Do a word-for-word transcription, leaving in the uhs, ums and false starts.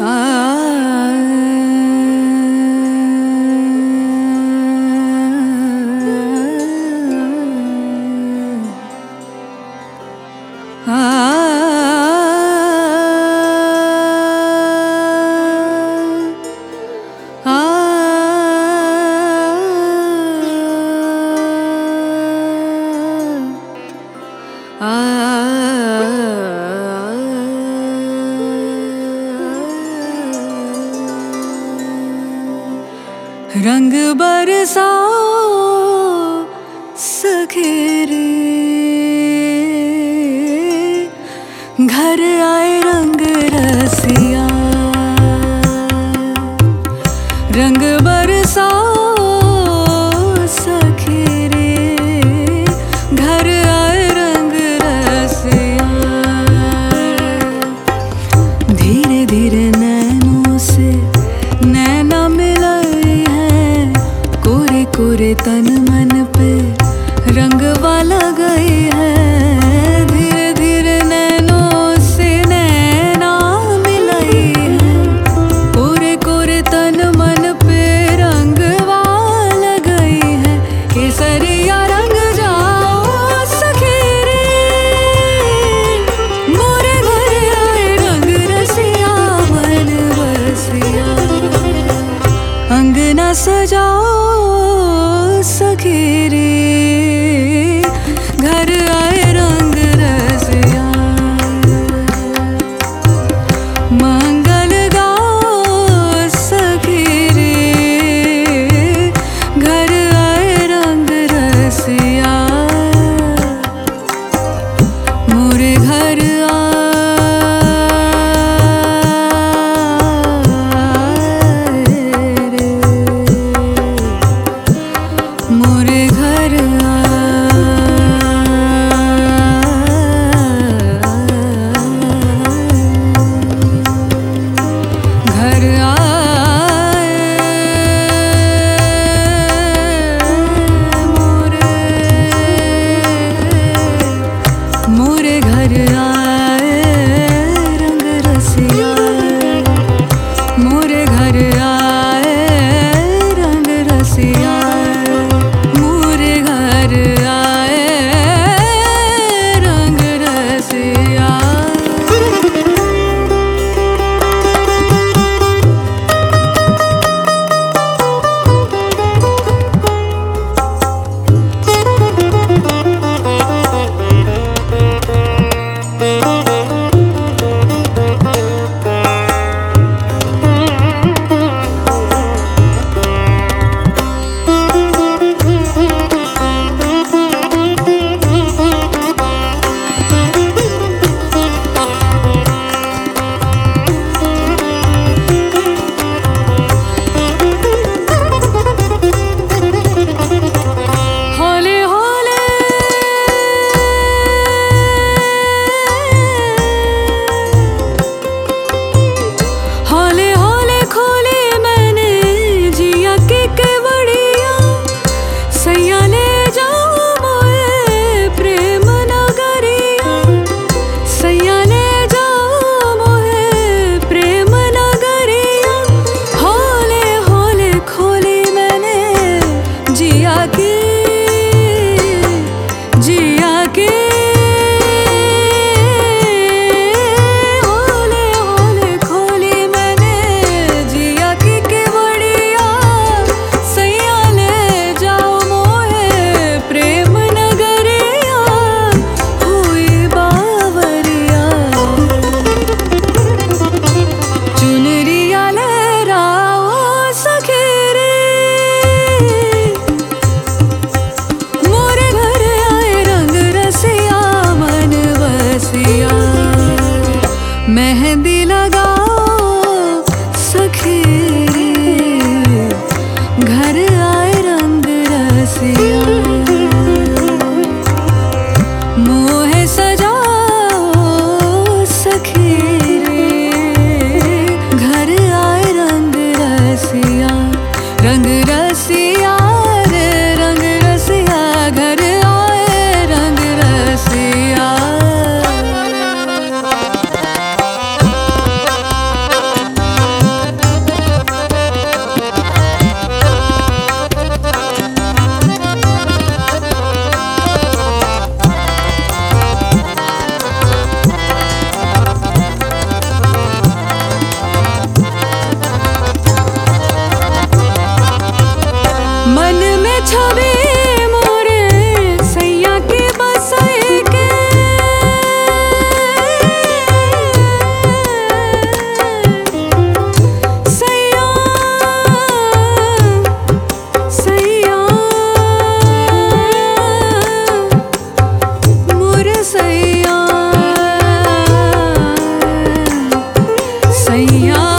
रंग बरसाओ सखे रे, घर आए रंग रसिया। रंग बरसाओ सखे रे, घर आए रंग रसिया। धीरे धीरे नैनों से नैना मिलाए हैं, कोरे कोरे तन मन पे रंगवा लगाए हैं। धीरे धीरे नैनों से नैना मिलाई है, कोरे कोरे तन मन पे रंगवा लगाई है। केसरिया रंग जाओ सखे रे, मोरे घर आए रंग रसिया मन बसिया। अंगना सजाओ सखे रे, घर आए रंग रसिया। मंगल गाओ सखे रे, घर आए रंग रसिया। मोरे घर मोरे घर घर आए मोरे मोरे घर आए रंग रसिया। मोरे घर आए रंग रसिया। मोरे घर आए रंग रसिया। मेहंदी लगाओ सखे रे, घर आए रंग रसिया। मोहे सजाओ सखे रे, घर आए रंग रसिया। रंग रसिया रे रंग रसिया, घर आए रंग रसिया। सैया